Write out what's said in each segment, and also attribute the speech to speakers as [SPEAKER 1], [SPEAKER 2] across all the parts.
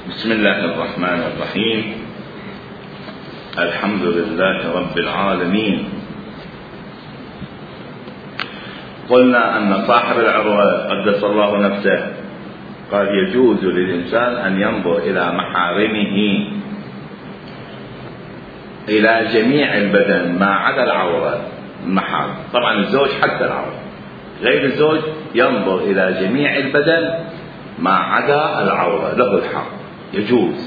[SPEAKER 1] بسم الله الرحمن الرحيم. الحمد لله رب العالمين. قلنا أن صاحب العروة قدس الله نفسه قال يجوز للإنسان أن ينظر إلى محارمه إلى جميع البدن ما عدا العورة المحارم. طبعا الزوج حتى العورة، غير الزوج ينظر إلى جميع البدن ما عدا العورة، له الحق، يجوز.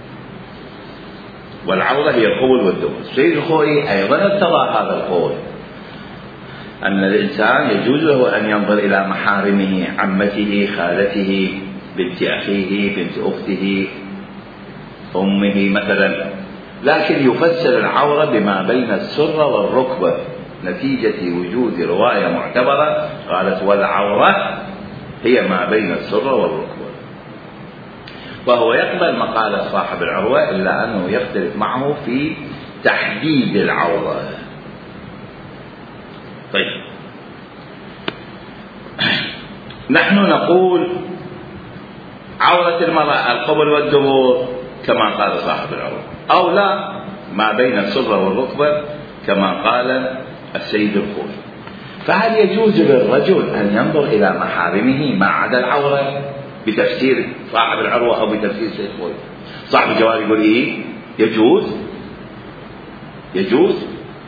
[SPEAKER 1] والعورة هي القبل والدبر. السيد الخوئي أيضا ارتضى هذا القول، أن الإنسان يجوز له أن ينظر إلى محارمه، عمته، خالته، بنت أخيه، بنت أخته، أمه مثلا، لكن يفسر العورة بما بين السرة والركبة نتيجة وجود رواية معتبرة قالت والعورة هي ما بين السرة والركبة، وهو يقبل مقالة صاحب العروة، إلا أنه يختلف معه في تحديد العورة. طيب، نحن نقول عورة المرأة القبل والدبر كما قال صاحب العروة، أو لا ما بين السرة والركبة كما قال السيد الخوئي. فهل يجوز للرجل أن ينظر إلى محارمه ما عدا العورة بتفسير صاحب العروة أو بتفسير السيد الخوئي؟ صاحب الجواب يقول إيه؟ يجوز.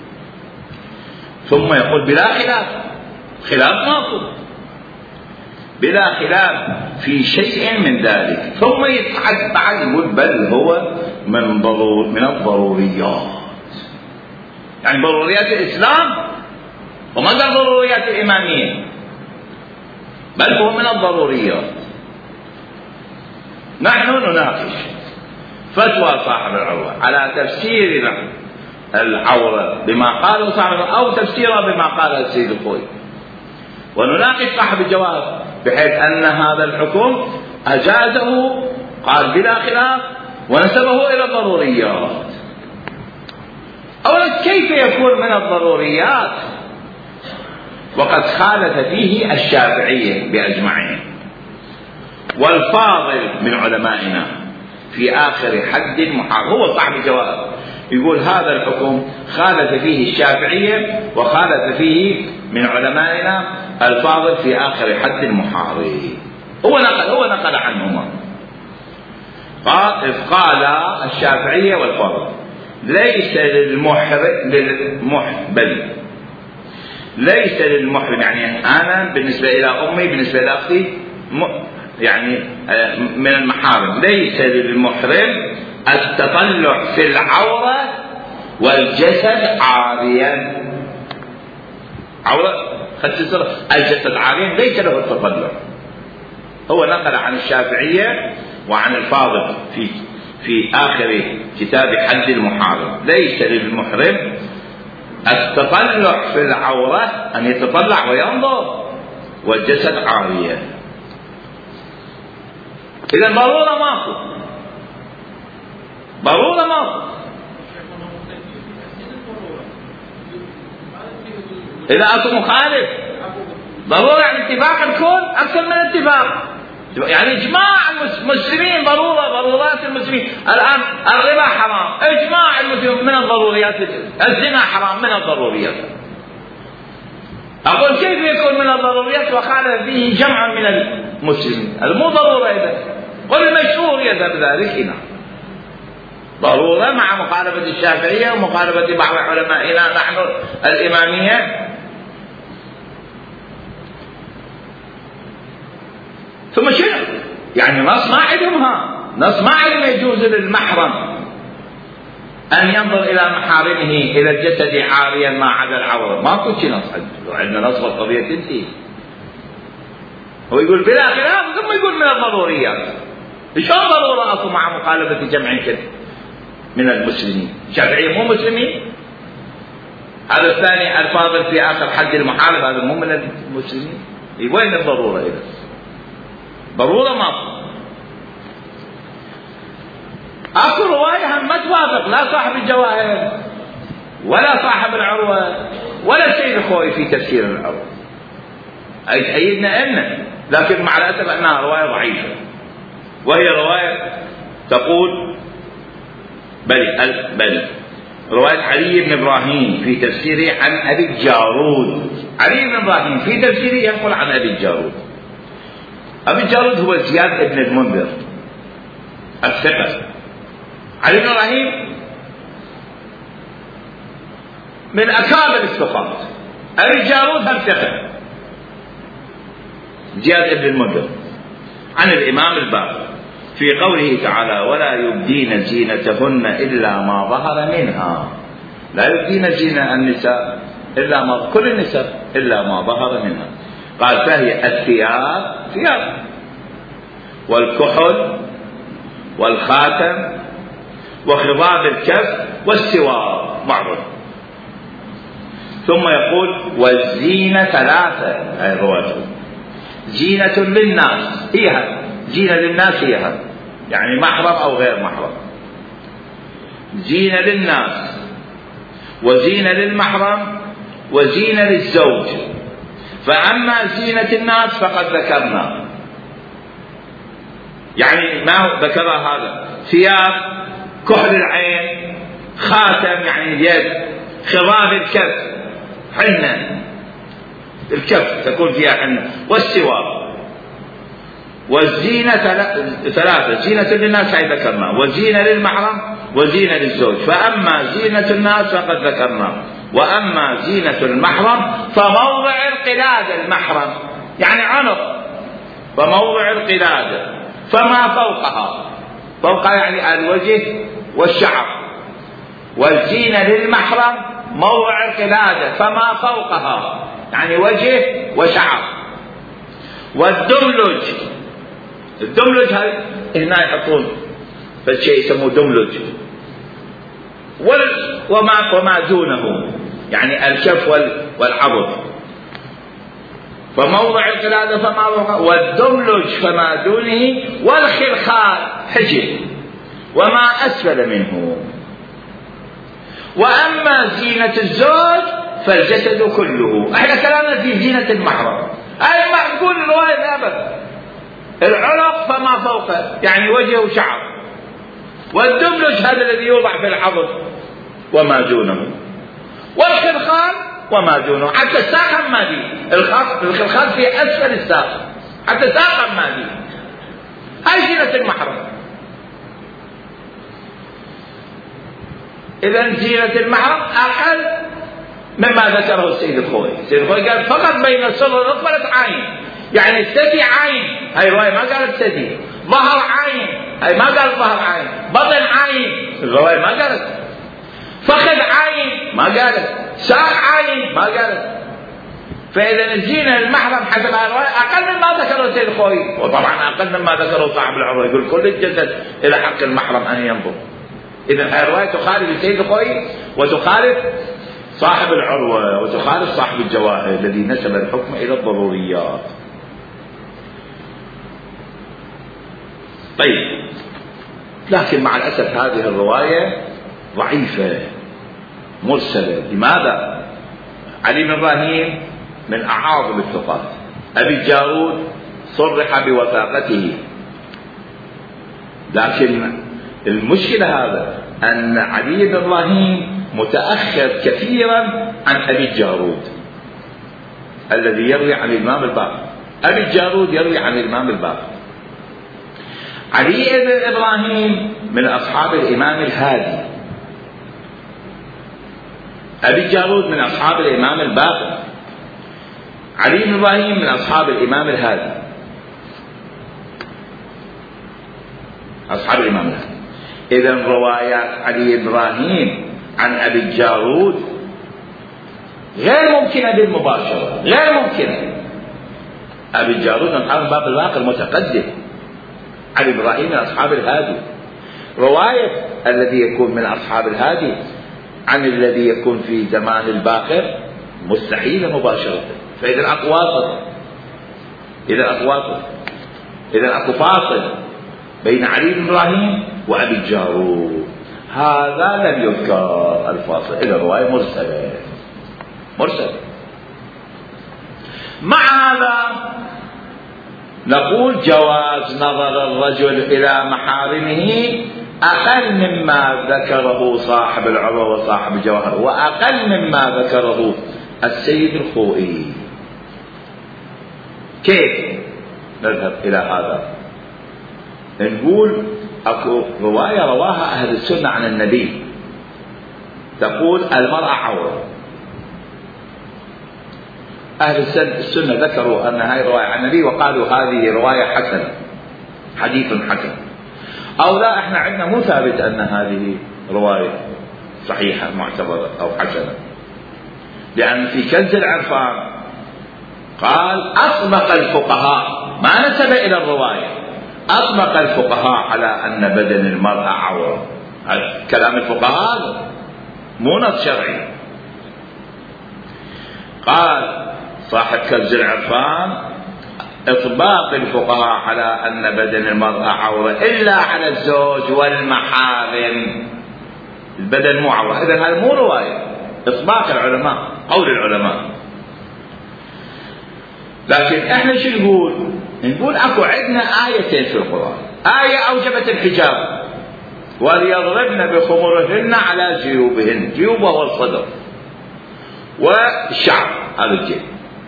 [SPEAKER 1] ثم يقول بلا خلاف ماكو، بلا خلاف في شيء من ذلك. ثم يتحدث بعد يقول بل هو من الضروريات، يعني ضروريات الإسلام وما قال ضروريات الإمامية، بل هو من الضروريات. نحن نناقش فتوى صاحب العروة على تفسير العورة بما قاله صاحب العروة أو تفسيرها بما قاله السيد الخوئي، ونناقش صاحب الجواب بحيث أن هذا الحكم أجازه قال بلا خلاف ونسبه إلى الضروريات. أولا، كيف يكون من الضروريات وقد خالف فيه الشافعية بأجمعين والفاضل من علمائنا في آخر حد محارم؟ هو صاحب الجواب يقول هذا الحكم خالف فيه الشافعية وخالف فيه من علمائنا الفاضل في آخر حد محارم. هو نقل عنهما، قال الشافعية والفاضل ليس للمحرم، يعني أنا بالنسبة إلى أمي بالنسبة إلى أختي يعني من المحارم، ليس للمحرم التطلع في العورة والجسد عاريا. عورة الجسد عاريا ليس له التطلع. هو نقل عن الشافعية وعن الفاضل في آخر كتاب حد المحارم ليس للمحرم التطلع في العورة، أن يتطلع وينظر، والجسد عاريا. إذا ضرورة ماكو. إذا أكو مخالف ضرورة، يعني اتفاق الكل أكثر من اتفاق، يعني إجماع المسلمين ضرورات المسلمين. الآن الربا حرام، إجماع المسلمين من الضروريات، الزنا حرام من الضروريات. أقول كيف يكون من الضروريات وخالف فيه جمع من المسلمين؟ مو ضرورة. إذا قل المشهور يذهب ذلك هنا ضرورة مع مخالفة الشافعية ومخالفة بعض علمائنا نحن الإمامية. ثم شنو؟ يعني نص ما عندهم يجوز للمحرم أن ينظر إلى محارمه إلى الجسد عاريا ما عدا العورة. ما كنت نص عندنا، نص القضية تنتهي. هو يقول بلا خلاف ثم يقول من الضروريات. شلون ضرورة أكو مع مخالفة جمع كده من المسلمين؟ الشافعية مو مسلمين؟ هذا الثاني الفاضل في آخر حد المحارب هذا مو من المسلمين؟ وين الضرورة؟ إذا ضرورة ما أكو رواية هم ما توافق لا صاحب الجواهر ولا صاحب العروة ولا السيد الخوئي في تفسير العروة، أي تأيدنا إن، لكن مع الأسف أنها رواية ضعيفة، وهي رواية تقول بل رواية علي بن إبراهيم في تفسيره عن أبي الجارود. علي بن إبراهيم في تفسيره ينقل عن أبي الجارود. أبي الجارود هو زياد بن المنذر الثقة. علي بن إبراهيم من أكابر الثقات. أبي الجارود هم ثقة. زياد بن المنذر عن الإمام الباقر في قوله تعالى: ولا يبدين زينتهن إلا ما ظهر منها. لا يبدين زينة النساء إلا ما كل النساء إلا ما ظهر منها. قال: فهي الثياب ثياب، والكحل والخاتم وخضاب الكف والسوار معروف. ثم يقول: والزينة ثلاثة. هذه الرواية: زينة للناس، هي زينة للناس، هي يعني محرم أو غير محرم. زينة للناس، وزينة للمحرم، وزينة للزوج. فأما زينة الناس فقد ذكرنا، يعني ما ذكر هذا: ثياب، كحل العين، خاتم يعني اليد، خضاب الكف، حنة الكف تكون فيها حنة، والسوار. والزينة ثلاثة: زينة للناس هي ذكرنا، وزينة للمحرم، وزينة للزوج. فأما زينة الناس فقد ذكرنا، وأما زينة المحرم فموضع القلادة. المحرم يعني عنق، فموضع القلادة فما فوقها، فوقها يعني الوجه والشعر. والزينة للمحرم موضع القلادة فما فوقها يعني وجه وشعر. والدملج، الدملج هنا يحطون فالشيء يسموه دملج. وما دونه يعني الكف والعضد. فموضع القلادة فما فوقها، والدملج فما دونه، والخلخال حجر وما أسفل منه. وأما زينة الزوج فالجسد كله. احنا كلامنا في زينة المحرم. أي معقول الرواية أبدا. العنق فما فوقه يعني وجه وشعر. والدملج هذا الذي يوضع في العضد وما دونه. والخلخال وما دونه، حتى الساق ما دي. الخلخال في أسفل الساق، حتى الساق ما دي. هاي زينة المحرم. إذن زينة المحرم أقل مما ذكره السيد الخوئي. السيد الخوئي قال فقط بين السر والركبة عين، يعني الثدي عين، هاي الرواية ما قالت ثدي. ظهر عين، هاي ما قالت ظهر عين. بطن عين، الرواية ما قالت. فخذ عين ما قالت. ساق عين ما قالت. فإذا الزينة المحرم حسب الرواية أقل مما ذكره السيد الخوئي، وطبعا أقل مما ذكره صاحب العروة. يقول كل الجسد إلى حق المحرم أن ينظر. إذن هذه الرواية تخالف السيد الخوئي، وتخالف صاحب العروة، وتخالف صاحب الجواهر الذي نسب الحكم إلى الضروريات. طيب، لكن مع الأسف هذه الرواية ضعيفة مرسلة. لماذا؟ علي بن إبراهيم من أعاظم الثقات. أبي الجارود صرح بوثاقته، لكن المشكلة هذا أن علي بن إبراهيم متأخر كثيرا عن أبي الجارود الذي يروي عن الإمام الباقر. أبي الجارود يروي عن الإمام الباقر. علي بن إبراهيم من أصحاب الإمام الهادي. أبي الجارود من أصحاب الإمام الباقر. علي بن إبراهيم من أصحاب الإمام الهادي، أصحاب الإمام الهادي. إذن روايات علي بن إبراهيم عن أبي الجارود غير ممكنة بالمباشرة، غير ممكنة. أبي الجارود من أصحاب الباب الباقر متقدم. علي بن إبراهيم من أصحاب الهادي. رواية الذي يكون من أصحاب الهادي عن الذي يكون في زمان الباقر مستحيل مباشرة. فإذا أكو واسط، إذا أكو فاصل بين علي بن إبراهيم وأبي الجارود. هذا لم يذكر الفاصل، إذا رواية مرسلة. مع هذا نقول جواز نظر الرجل إلى محارمه أقل مما ذكره صاحب العروة وصاحب الجوهر، وأقل مما ذكره السيد الخوئي. كيف نذهب إلى هذا؟ نقول أكو رواية رواها أهل السنة عن النبي تقول المرأة عورة. أهل السنة ذكروا أن هذه رواية عن النبي وقالوا هذه رواية حسنة، حديث حسن. أو لا، إحنا عندنا مو ثابت أن هذه رواية صحيحة معتبرة أو حسنة، لأن في كنز العرفان قال أطبق الفقهاء، ما نسب إلى الرواية، أطبق الفقهاء على أن بدن المرأة عورة. كلام الفقهاء مو نص شرعي. قال صاحب كنز العرفان إطباق الفقهاء على أن بدن المرأة عورة إلا على الزوج والمحارم، البدن مو عورة. إذن هذا مو رواية، إطباق العلماء، قول العلماء. لكن إحنا شو نقول؟ نقول أكو عندنا آيتين في القرآن، آية أوجبت الحجاب وليضربن بخمرهن على جيوبهن، جيوب وهو الصدر والشعر، هذا الجيب،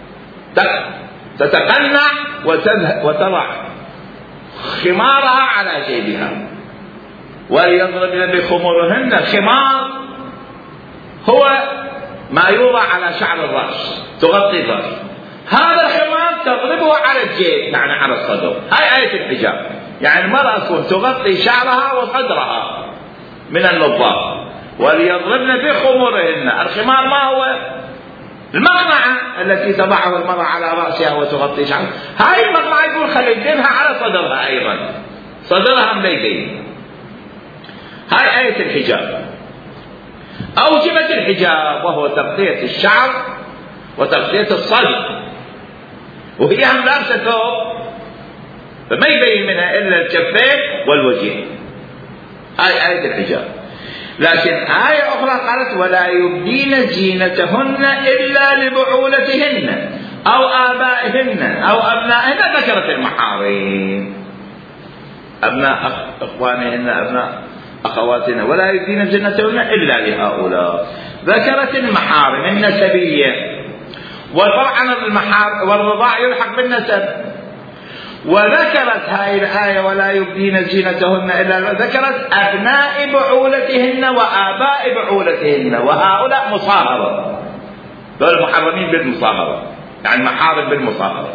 [SPEAKER 1] تتقنع وتضع خمارها على جيبها. وليضربن بخمرهن، الخمار هو ما يوضع على شعر الرأس، تغطي الرأس، هذا الخمار تضربه على الجيب، يعني على الصدر. هاي آية الحجاب، يعني المرأة تكون تغطي شعرها وصدرها من النظار. وليضربن بخمرهن، الخمار ما هو؟ المقنعة التي تضعها المرأة على رأسها وتغطي شعرها، هاي المقنعة يقول خلي يدينها على صدرها أيضا، صدرها مليبين. هاي آية الحجاب. أوجبت الحجاب وهو تغطية الشعر وتغطية الصدر، وهي هم لابسة ثوب فما يبين منها إلا الكفين والوجه. هاي آية الحجاب. لكن آية أخرى قالت ولا يبدين زينتهن إلا لبعولتهن أو آبائهن أو أبنائهن، ذكرت المحارم، أبناء إخوانهن، أبناء أخواتهن، ولا يبدين زينتهن إلا لهؤلاء. ذكرت المحارم النسبية، وطبعا المحارم والرضاع يلحق بالنسب. وذكرت هاي الآية ولا يبدين زينتهن إلا، ذكرت أبناء بعولتهن وآباء بعولتهن، وهؤلاء مصاهرة، دول محرمين بالمصاهرة، يعني محارم بالمصاهرة.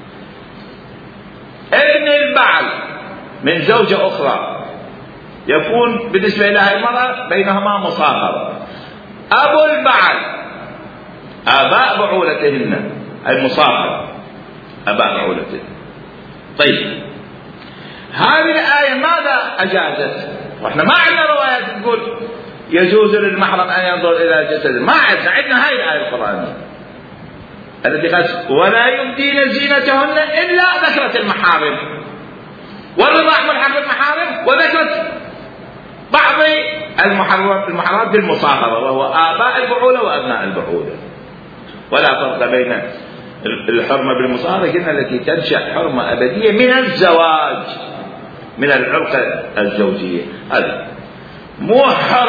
[SPEAKER 1] ابن البعل من زوجة أخرى يكون بالنسبة إلى هاي المرأة بينهما مصاهرة. أبو البعل آباء بعولتهن، المصاهرة آباء بعولتهن. طيب هذه الآية ماذا أجازت؟ وإحنا ما عندنا روايات تقول يجوز للمحرم أن ينظر إلى جسده، ما عندنا هاي الآية القرآنية التي قالت ولا يبدين زينتهن إلا، ذكرت المحارم والرضاع ملحق بالمحارم، وذكرت بعض المحرمات بالمصاهرة وهو آباء البعولة وأبناء البعولة. ولا فرق بين الحرمة بالمصاهرة قلنا التي تنشأ حرمة أبدية من الزواج، من العلاقة الزوجية، هذا مو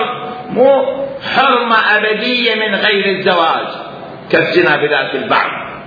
[SPEAKER 1] حرمة أبدية من غير الزواج كالزنا بذات البعض،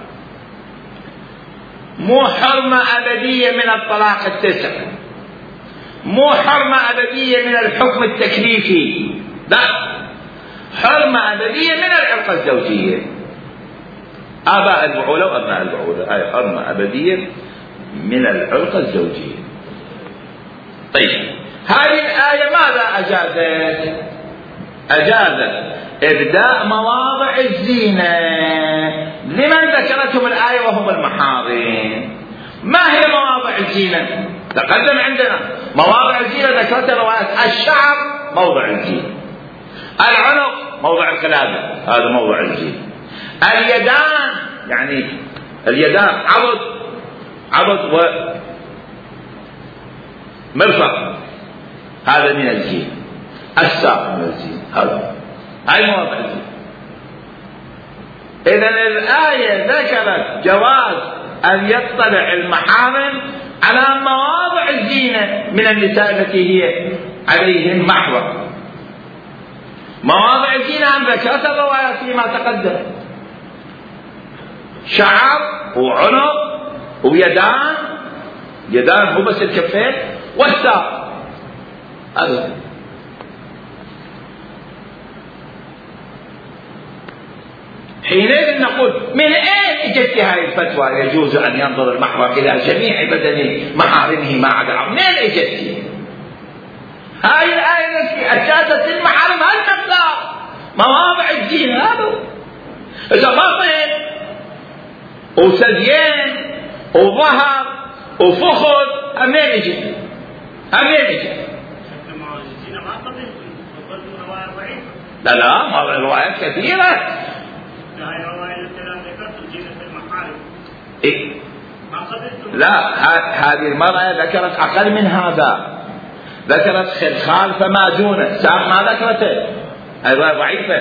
[SPEAKER 1] مو حرمة أبدية من الطلاق التسع، مو حرمة أبدية من الحكم التكليفي، لا، حرمة أبدية من العلاقة الزوجية، آباء البعولة وأبناء البعولة، هاي حرمة أبدية من العلاقة الزوجية. طيب هذه الآية ماذا أجازت؟ أجازت إبداء مواضع الزينة لمن ذكرتهم الآية وهم المحارم. ما هي مواضع الزينة؟ تقدم عندنا مواضع الزينة ذكرتها روايات، الشعر موضع الزينة، العنق موضع القلادة، هذا موضع الزينة، اليدان يعني اليدان عضد ومرفق، هذا من الزينة، الساق من الزينة، هذا هاي مواضع الزينة. إذن الآية ذكرت جواز أن يطلع المحارم على مواضع الزينة من النساء التي هي عليهن محرم. مواضع الزينة أن ذكرت الروايات فيما تقدم: شعر وعنق ويدان، يدان مو بس الكفين، والساق. هذا حينئذ نقول: من أين اجت هذه الفتوى يجوز أن ينظر المحرم إلى جميع بدن محارمه ما عدا العورة؟ منين اجت هاي الآية التي أجازت المحارم هالمقدار مواضع الزينة؟ هذا إذا بطن وثديين وظهر وفخذ منين اجت؟ لا ما روايات كثيرة. إيه؟ لا، هذه المرأة ذكرت أقل من هذا، ذكرت خلخال فما دونه، ساق ما ذكرته، أيضا ضعيفة.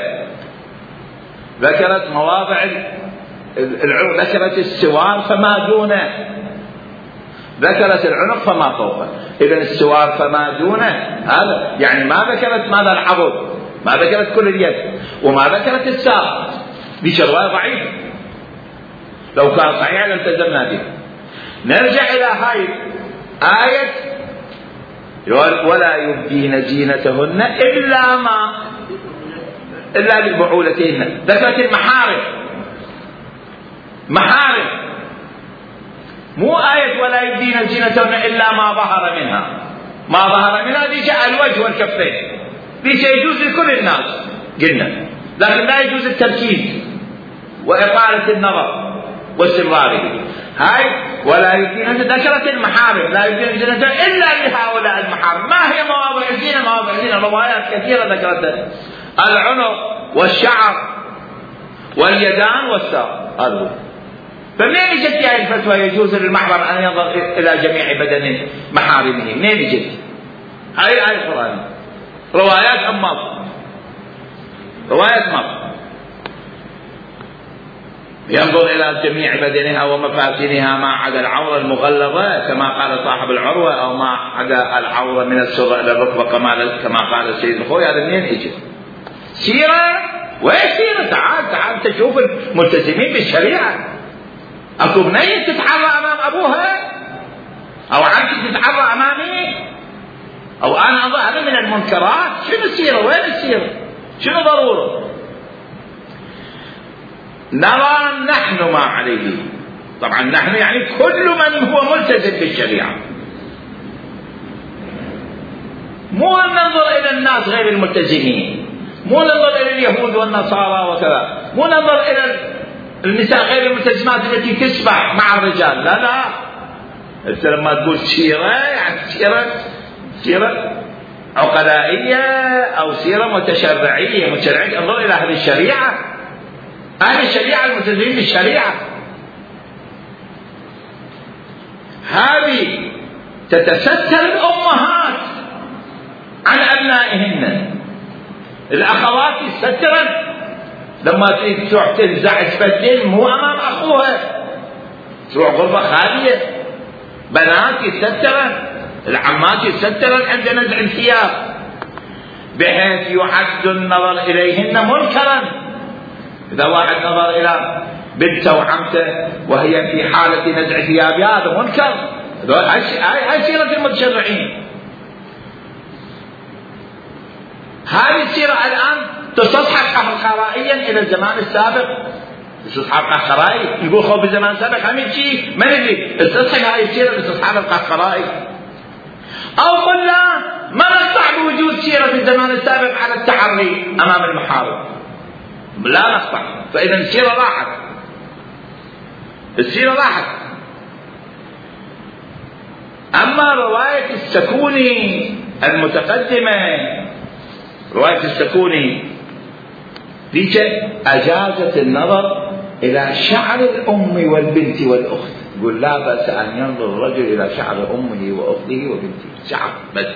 [SPEAKER 1] ذكرت مواضع العنق، ذكرت السوار فما دونه، ذكرت العنق فما فوقه. إذن السوار فما دونه هذا يعني ما ذكرت ماذا العضد، ما ذكرت كل اليد، وما ذكرت الساق. دي رواية ضعيفة، لو كان صحيح لالتزمنا به. نرجع إلى هاي آية: ولا يبدين زينتهن إلا لبعولتهن. ذكرت المحارم، محارم، مو آية ولا يبدين زينتهن إلا ما ظهر منها. ما ظهر منها دي جاء الوجه والكفين، دي شيء يجوز لكل الناس قلنا، لكن لا يجوز التركيز وإطالة النظر واستمراره. هاي ولا يبدين، ذكرت المحارم، لا يبدين زينتهن إلا لهؤلاء المحارم. ما هي مواضع الزينة؟ مواضع الزينة روايات كثيرة ذكرتها: العنق والشعر واليدان والساق. هذا فمنين اجت هذه الفتوى يجوز للمحرم أن ينظر إلى جميع بدن محارمه؟ منين اجت؟ هاي آية القرآن، روايات أماط، روايات ماط. ينظر إلى جميع بدنها ومفاتنها ما عدا العورة المغلظة كما قال صاحب العروة، أو ما عدا العورة من السرة إلى الركبة كما قال السيد الخوي. هذا منين اجت؟ سيرة؟ وين سيرة؟ تعال تشوف الملتزمين بالشريعة. أكو بنية تتحرى أمام أبوها، أو عمتي تتحرى أمامي، أو أنا أظن هذا من المنكرات. شنو السيرة؟ وين السيرة؟ شنو ضرورة؟ نرى نحن ما عليه. طبعا نحن يعني كل من هو ملتزم بالشريعة، مو ننظر إلى الناس غير الملتزمين، مو ننظر إلى اليهود والنصارى وكذا، مو ننظر إلى النساء غير الملتزمات التي تسبح مع الرجال. لا انت لما تقول سيرة يعني سيرة عقلائية أو سيرة متشرعية انظر إلى أهل الشريعة، أهل الشريعة الملتزمين بالشريعة. هذه تتستر الأمهات عن أبنائهن، الأخوات يسترن لما تروح تنزع تبدل مو أمام أخوها، تروح غرفة خالية. بنات يسترن، العمات يسترن عند نزع الثياب، بحيث يعد النظر إليهن منكرا. إذا واحد نظر إلى بنته وعمته وهي في حالة نزع ثيابها هذا منكر. هاي سيرة المتشرعين. هذه السيرة الآن تستصحب قهقرائيا إلى الزمان السابق، تستصحب قهقرائي. يقول خو بالزمان السابق هم شيء ما ندري، استصحب هذه السيرة تستصحب القهقرائي. أو قلنا ما نقطع بوجود سيرة في الزمان السابق على التحري أمام المحارم، لا نقطع. فإذا السيرة راحت، السيرة راحت. أما رواية السكوني المتقدمة، رواية السكوني ذيك أجازت النظر إلى شعر الأم والبنت والأخت. يقول لا بأس أن ينظر الرجل إلى شعر أمه وأخته وبنته، شعر بس.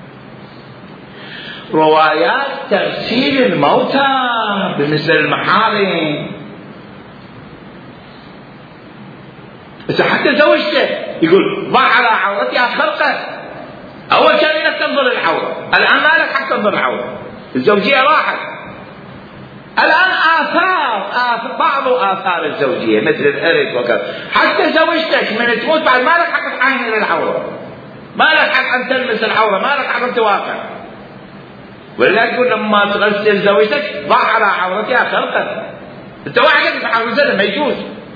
[SPEAKER 1] روايات تغسيل الموتى بالنسبة للمحارم بس حتى زوجته يقول ضع على عورتها خرقة. أول كان لك تنظر العورة، الآن ما لك حق تنظر العورة، الزوجية راحت. الآن آثار بعض آثار الزوجية مثل الإرث وكذا، حتى زوجتك من تموت بعد ما لك حق تعاين إلى العورة، ما لك حق أن تلمس العورة، ما لك حق أن تواقع. ولذلك يقول لما تغسل زوجتك ضع على عورتها خرقة. أنت واحد تحاول ما يجوز،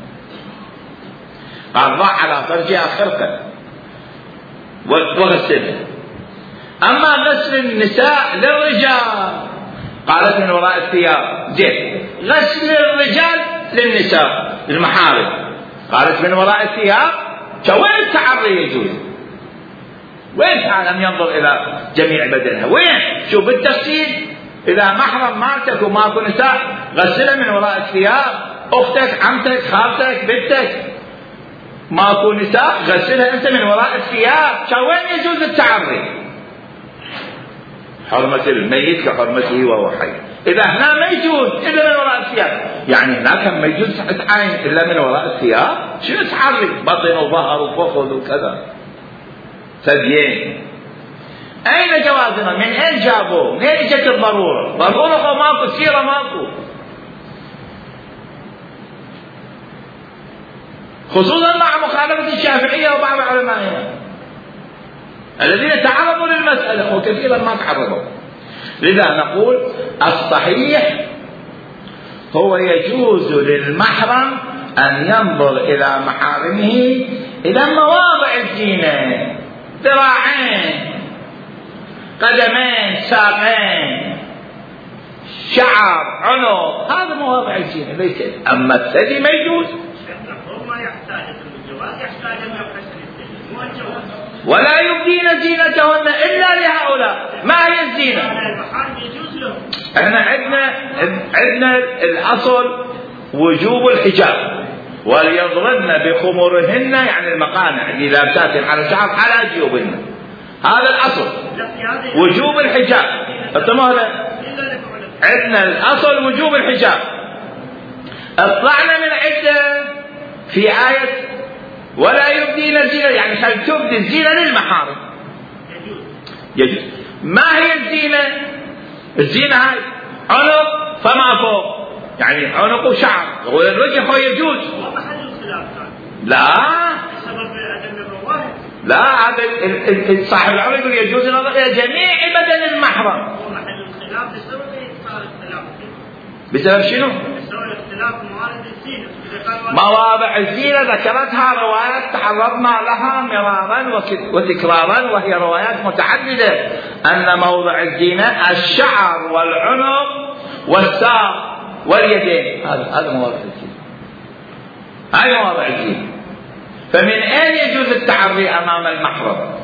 [SPEAKER 1] قال ضع على فرجها خرقة وغسلها. أما غسل النساء للرجال قالت من وراء الثياب، زين. غسل الرجال للنساء المحارم قالت من وراء الثياب، وين التعري يجوز؟ وين تعلم ينظر إلى جميع بدنها؟ وين؟ شوف التغسيل، إذا محرم مالتك وماكو نساء غسلها من وراء الثياب، أختك عمتك خالتك بنتك ماكو نساء غسلها أنت من وراء الثياب. وين يجوز التعري؟ حرمة الميت كحرمته وهو حي. إذا هنا ما يجوز إلا من وراء الثياب، يعني هناك ما يجوز تعاين إلا من وراء الثياب. شنو تعري؟ بطن وظهر وفخذ وكذا ثديين. أين جوازنا؟ من أين جابوه؟ من أين جت الضرورة؟ ضرورة ماكو، سيرة ماكو، خصوصا مع مخالفة الشافعية وبعض علمائنا الذين تعرضوا للمسألة وكثيرا ما تعرضوا. لذا نقول الصحيح هو يجوز للمحرم أن ينظر إلى محارمه إلى مواضع الزينة، ذراعين، قدمين، ساقين، شعر، عنق، هذا مواضع الزينة ليس. أما الثدي ما يجوز. ولا يبدين زينتهن إلا لهؤلاء. ما هي الزينة؟ احنا عندنا الأصل وجوب الحجاب، وليضربن بخمرهن يعني المقانع اللي لابسات على شعر على جيوبهن، هذا الأصل وجوب الحجاب. عندنا الأصل وجوب الحجاب. اطلعنا من عدة في آية ولا يبدين الزينة، يعني خل تبدي الزينة للمحارم يجوز. ما هي الزينة؟ الزينة هاي عنق فما فوق، يعني عنق وشعر والرجل هو يجوز. لا هذا صاحب العمر يقول يجوز النظر إلى جميع بدن المحرم. بسبب شنو؟ مواضع الزينة ذكرتها روايات تعرضنا لها مرارا وتكرارا، وهي روايات متعددة، أن موضع الزينة الشعر والعنق والساق واليدين، هذا مواضع الزينة، هذه مواضع الزينة. فمن أين يجوز التعري أمام المحرم؟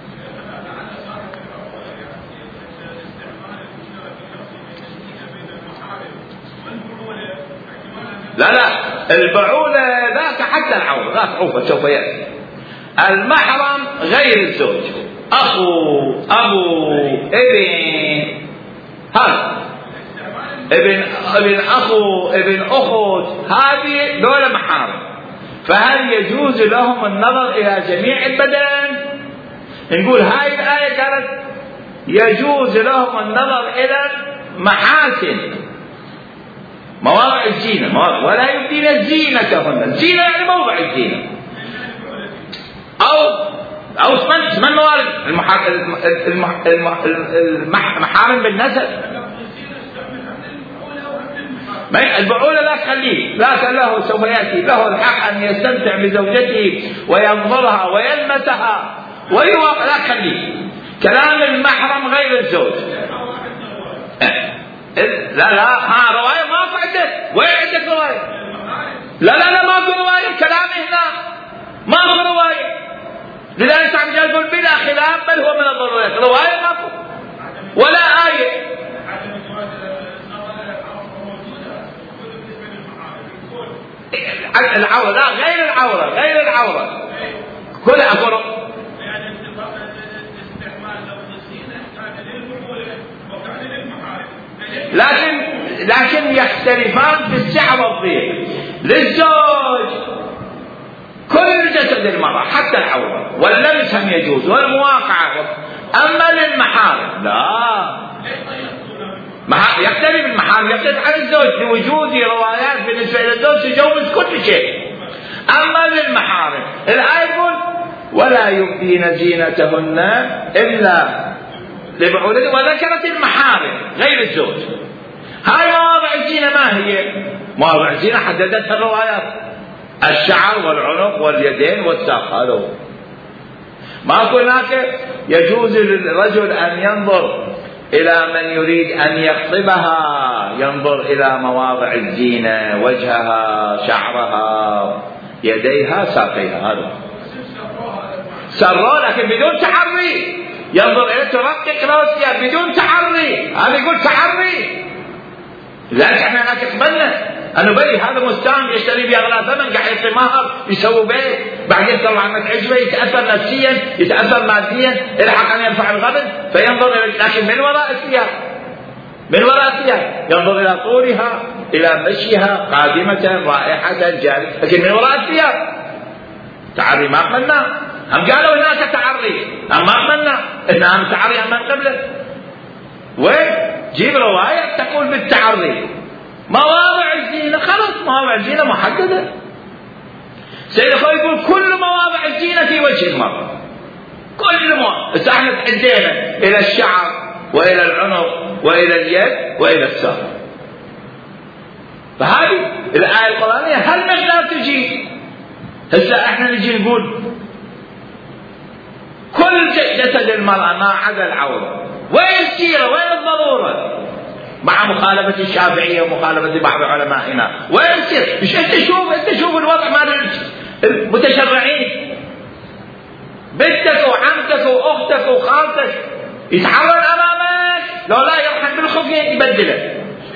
[SPEAKER 1] لا البعولة ذاك حتى العورة، ذاك عوفة سوف يأتي. المحرم غير الزوج، أخو، أبو، ابن، هذا ابن أخو، ابن أخت، هذه دولة محارم. فهل يجوز لهم النظر إلى جميع البدن؟ نقول هاي الآية قالت يجوز لهم النظر إلى محاسن مواضع الزينة، ولا يبدين زينتهن. الزينة يعني موضع الزينة، أو اسمن موارد المحارم بالنسب. البعولة لا تخليه، لا له سوف يأتي له الحق أن يستمتع بزوجته وينظرها ويلمسها ويوقع، لا تخليه. كلام المحرم غير الزوج. لا رواية ما عندك. وين عندك رواية؟ لا ما في رواية. كلامي هنا ما في رواية. لذلك عم يقول بلا خلاف بل هو من الضرورات. رواية ما في ولا آية. العورة لا غير العورة كلها فرق. لكن يختلفان في السعة والضيق. للزوج كل جسد المرأة حتى العورة، واللمس هم يجوز، والمواقعة. أما للمحارم لا، يختلف المحارم، يختلف عن الزوج لوجود روايات بالنسبة إلى الزوج تجوز كل شيء. أما للمحارم الآية يقول ولا يبدين زينتهن إلا لبعولتهن، وذكرت المحارم غير الزوج. هاي مواضع الزينة ما هي؟ مواضع الزينة حددتها الروايات: الشعر والعنق واليدين والساق. هذا هو. ماكو هناك يجوز للرجل أن ينظر إلى من يريد أن يخطبها، ينظر إلى مواضع الزينة: وجهها، شعرها، يديها، ساقيها. هذا سروا لكن بدون تعري، ينظر إلى ترقق راسها بدون تعري. هذا يقول تعري، لذلك احنا هناك قبلنا انه بلي هذا مستعمل يشتري به اغلى ثمن، قاعد يعطي مهر، يسوي بيت، بعدين طلع عنك عجبه، يتاثر نفسيا، يتاثر ماديا، الحق ان ينفع الغبن، فينظر الى، لكن من وراء الثياب، من وراء الثياب ينظر الى طولها، الى مشيها، قادمه، رائحه، جاريه، لكن من وراء الثياب. تعري ما قبلنا، هم قالوا هناك تعري، هم ما قبلنا، هنا تعري هم من قبله. وجيب رواية تقول بالتعري. مواضع الزينة خلاص، مواضع الزينة محددة. سيد أخوي يقول كل مواضع الزينة في وجه المرأة، كل مواضع. احنا تعدينا إلى الشعر وإلى العنق وإلى اليد وإلى الساق. فهذه الآية القرآنية هل مقدار تجي؟ هسه احنا نجي نقول كل جسد المرأة ما عدا العورة. وين السيرة؟ وين الضرورة؟ مع مخالفة الشافعية ومخالفة بعض علمائنا. وين السيرة؟ مش انت شوف الوضع مال المتشرعين. بنتك وعمتك واختك وخالتك يتحرر امامك، لو لا يرحم بالخفية يبدله.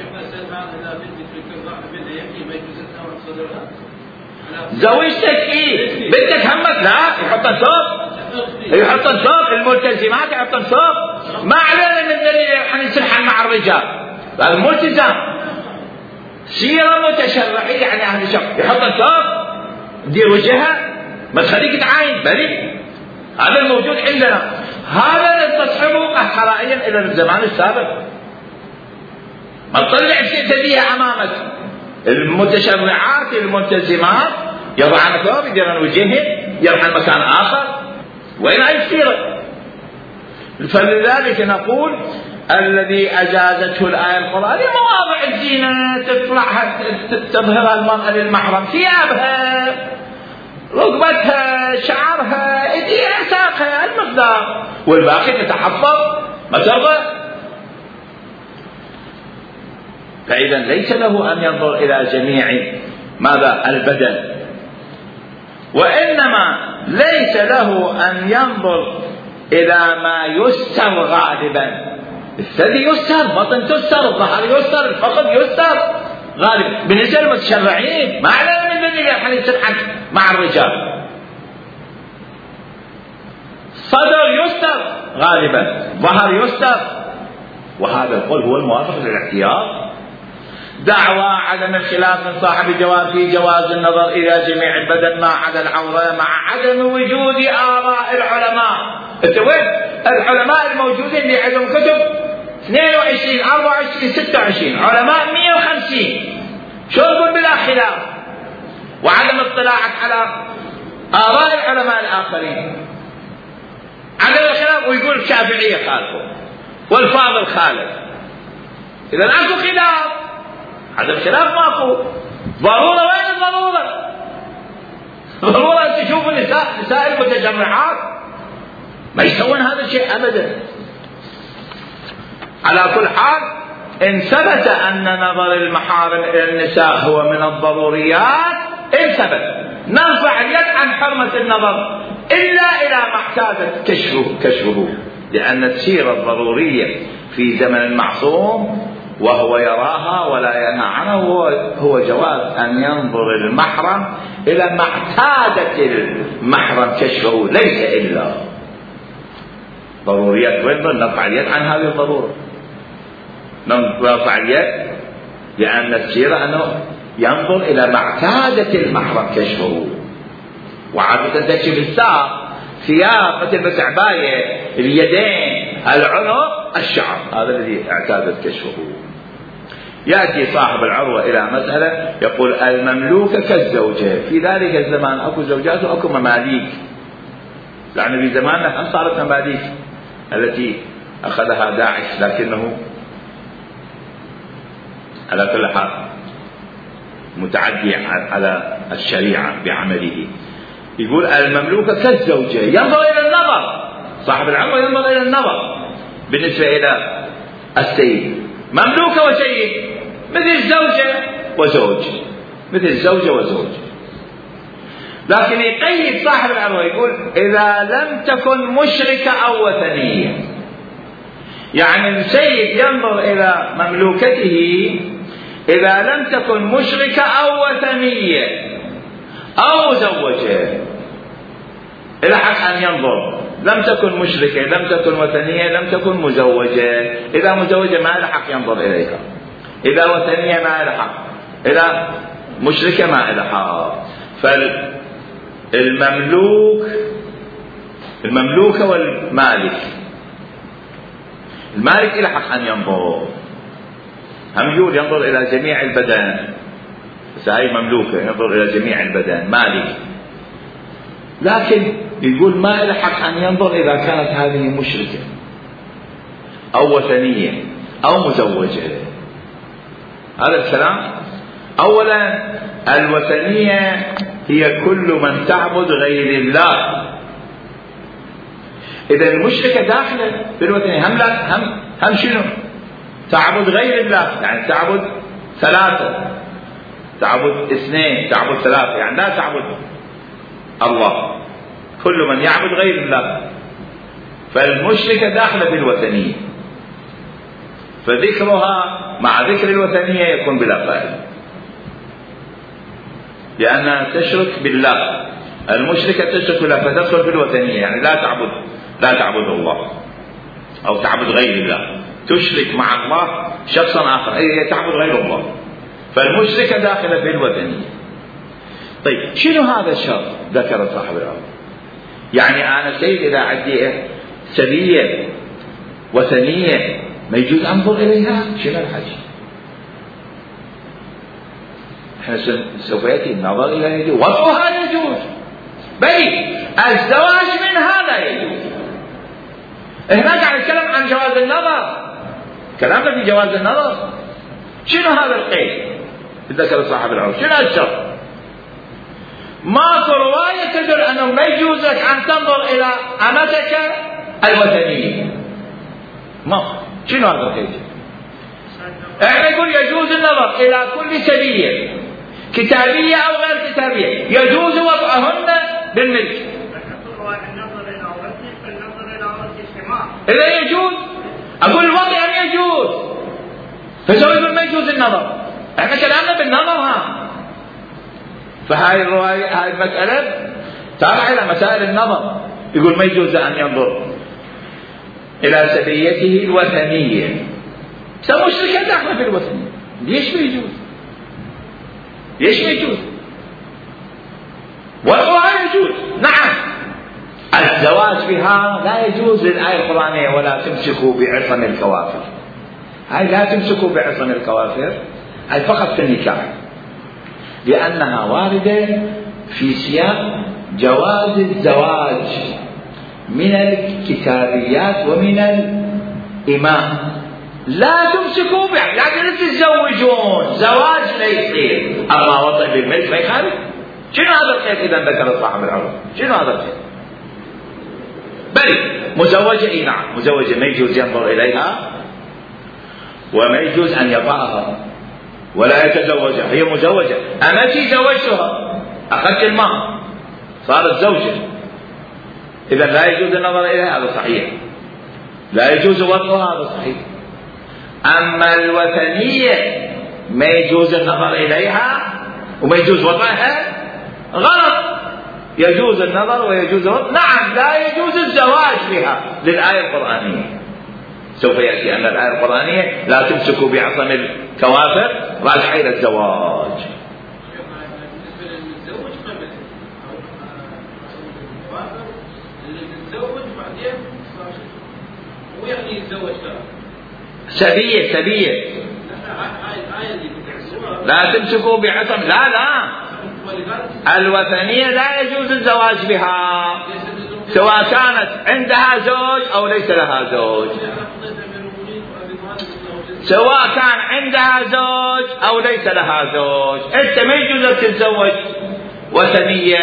[SPEAKER 1] زوجتك ايه؟ بنتك همك لا يحطن ثوب، الملتزمات يحطن ثوب. ما علينا من دليل حنسلحن مع الرجال، الملتزم سيرة متشرعية يعني أهل الشرع، يحطن ثوب، دير وجهها، ما تخليك تعاين بلي. هذا الموجود عندنا، هذا نستصحبه قهقرائيا إلى الزمان السابق. ما تطلع شيء تبيه أمامك. المتشرعات الملتزمات يضعن ثوب، يديرن وجههن، يرحل مكان آخر. وين هاي السيرة؟ فلذلك نقول الذي أجازته الآية القرآنية مواضع الزينة تطلعها تظهرها المرأة للمحرم: ثيابها، ركبتها، شعرها، ايديها، ساقها، المقدار، والباقي تتحفظ ما ترضى. فإذا ليس له أن ينظر إلى جميع ماذا؟ البدن. وإنما ليس له أن ينظر إلى ما يستر غالبا. الثدي يستر، بطن تستر، الظهر يستر، الفخذ يستر غالبا. بالنسبة للمتشرعين ما علينا من ذلك حديث مع الرجال. صدر يستر غالبا، ظهر يستر. وهذا القول هو الموافق للاحتياط. دعوى عدم الخلاف من صاحب جواب في جواز النظر إلى جميع البدن ما عدا العورة، مع عدم وجود آراء العلماء. انت وين العلماء الموجودين اللي عندهم كتب 22 24 26 علماء 150؟ شو نقول بلا خلاف؟ وعدم اطلاعك على آراء العلماء الآخرين، عدم الخلاف. ويقول الشافعية خالفه والفاضل خالف. إذا اكو خلاف، عدم خلاف ماكو. ضرورة، وين الضرورة؟ ضرورة تشوف نساء المتجمعات ما يسوون هذا الشيء أبدا. على كل حال إن ثبت أن نظر المحارم إلى النساء هو من الضروريات، إن ثبت نرفع اليد عن حرمة النظر إلا إلى ما اعتادت كشفه، لأن السيرة الضرورية في زمن المعصوم وهو يراها ولا ينهى عنه هو جواز أن ينظر المحرم إلى ما اعتادت المحرم كشفه، ليس إلا ضروريات. وين نرفع اليد عن هذه الضرورة؟ نرفع اليد لأن السيرة أنه ينظر إلى ما اعتادت المحرم كشفه. وعادة تكشف الساق، ثياب مثل بس عباية، اليدين، العنق، الشعر، هذا الذي اعتادت كشفه. يأتي صاحب العروة إلى مسألة يقول المملوكة كالزوجة، في ذلك الزمان أكو زوجات وأكو مماليك، لأن في زماننا هم صارت مماليك التي أخذها داعش، لكنه على كل حال متعدي على الشريعة بعمله. يقول المملوكة كالزوجة، ينظر إلى النظر، صاحب العروة ينظر إلى النظر بالنسبة إلى السيد، مملوكة وسيد، مثل زوجة وزوج، مثل زوجة وزوج. لكن يقيد صاحب العروة يقول إذا لم تكن مشركة أو وثنية، يعني السيد ينظر إلى مملوكته إذا لم تكن مشركة أو وثنية أو مزوجة، إلى حق أن ينظر، لم تكن مشركة، لم تكن وثنية، لم تكن مزوجة. إذا مزوجة ما له حق ينظر إليها، إذا وثنية ما له حق، إذا مشركة ما له حق. المملوكة والمالك، المالك له حق أن ينظر، هم يقول ينظر إلى جميع البدن، بس هاي مملوكة ينظر إلى جميع البدن، مالك. لكن يقول ما له حق أن ينظر إذا كانت هذه مشركة أو وثنية أو مزوجة. هذا الكلام. أولا الوثنية هي كل من تعبد غير الله. إذا المشركة داخلة في الوثنية، هم شنو؟ تعبد غير الله، يعني تعبد ثلاثة، تعبد اثنين، تعبد ثلاثة، يعني لا تعبد الله، كل من يعبد غير الله. فالمشركة داخلة في الوثنية، فذكرها مع ذكر الوثنية يكون بلا فائدة، لأنها تشرك بالله. المشركة تشرك بالله فتدخل في الوثنية، يعني لا تعبد الله أو تعبد غير الله، تشرك مع الله شخصا آخر، هي تعبد غير الله. فالمشركة داخلة في الوثنية. طيب شنو هذا الشر ذكر صاحب الأمر؟ يعني أنا سيد إذا عندي سبية وثنية ما يجوز أنظر إليها، شنو الحاجة؟ احنا سوف يأتي النظر إلى وضعها يجوز، بل الزواج منها لا يجوز. هناك عن الكلام عن جواز النظر، كلامنا في جواز النظر. شنو هذا القيد ذكر صاحب العرف؟ شنو الشر؟ ماكو رواية تدل أنه ما يجوز لك أن تنظر إلى أمتك الوثنية، ما. شنو هذا القيد؟ احنا يقول يجوز النظر إلى كل سبية كتابية أو غير كتابية، يجوز وضعهن بالملك. إذا يجوز أقول الوضع أن يجوز، فسوف يقول ما يجوز النظر. احنا كلامنا بالنظر ها. فهاي الرواية، هاي المسألة تابع إلى مسائل النظر، يقول ما يجوز أن ينظر إلى سبيته الوثنية، مشركة داخلة في الوثنية، ليش ما يجوز؟ ليش ما يجوز؟ والرواية يجوز، نعم. الزواج بها لا يجوز للآية القرآنية ولا تمسكوا بعصم الكوافر. هاي لا تمسكوا بعصم الكوافر، هاي فقط في النكاح، لأنها واردة في سياق جواز الزواج من الكتابيات ومن الإمام. لا تمسكوا به، يعني تتزوجون، زواج لا يصير، أما وطئ بالملك ما يخالف. شنو هذا الخير إذا ذكر صاحب العرض؟ شنو هذا الخير؟ بل مزوجة، اي نعم مزوجة ما يجوز ينظر إليها وما يجوز أن يطأها ولا يتزوجها، هي مزوجة. أمتي زوجتها، أخذت المهر، صارت زوجة، إذا لا يجوز النظر إليها، هذا صحيح. لا يجوز وطئها، هذا صحيح. أما الوثنية ما يجوز النظر إليها وما يجوز وطئها، غلط. يجوز النظر ويجوز الوطء، نعم. لا يجوز الزواج بها للآية القرآنية. سوف يأتي أن الآية القرآنية لا تمسكوا بعصم الكوافر راجع إلى الزواج.
[SPEAKER 2] ويعني يتزوج
[SPEAKER 1] سبية لا تمسكوا بعصم. لا الوثنية لا يجوز الزواج بها سواء كانت عندها زوج أو ليس لها زوج، سواء كان عندها زوج أو ليس لها زوج. أنت ما يجوز لك تتزوج وثنية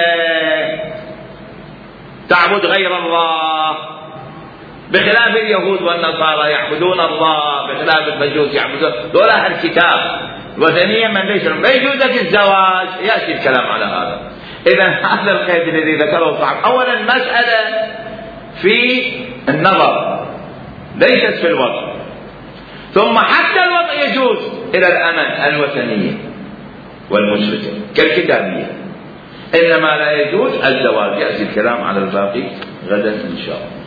[SPEAKER 1] تعبد غير الله، بخلاف اليهود والنصارى يعبدون الله، بخلاف المجوس يعبدون دول أهل الكتاب. وثنية من ليس ما يجوز لك الزواج، يأتي الكلام على هذا. إذا هذا القيد الذي ذكره صاحب أولا المسألة في النظر ليست في الوضع، ثم حتى الوضع يجوز إلى الأمن الوثنية والمشركة كالكتابية، إنما لا يجوز الزواج. يأتي الكلام على الباقي غدا إن شاء الله.